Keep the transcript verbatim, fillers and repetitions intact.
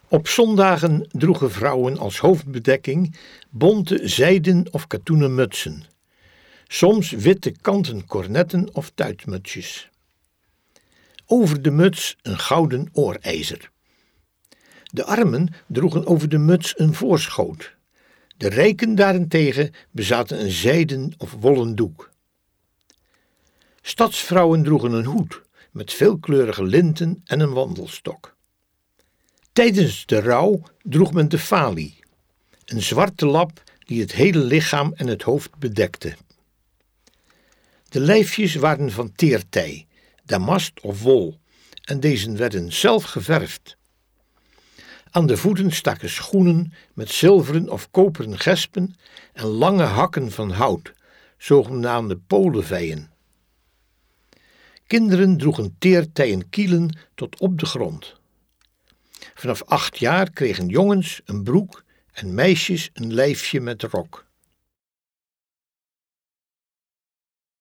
Op zondagen droegen vrouwen als hoofdbedekking bonte zijden of katoenen mutsen, soms witte kanten kornetten of tuitmutsjes. Over de muts een gouden oorijzer. De armen droegen over de muts een voorschoot. De rijken daarentegen bezaten een zijden of wollen doek. Stadsvrouwen droegen een hoed met veelkleurige linten en een wandelstok. Tijdens de rouw droeg men de falie, een zwarte lap die het hele lichaam en het hoofd bedekte. De lijfjes waren van teertij, damast of wol, en deze werden zelf geverfd. Aan de voeten staken schoenen met zilveren of koperen gespen en lange hakken van hout, zogenaamde polenvijen. Kinderen droegen teertijen kielen tot op de grond. Vanaf acht jaar kregen jongens een broek en meisjes een lijfje met rok.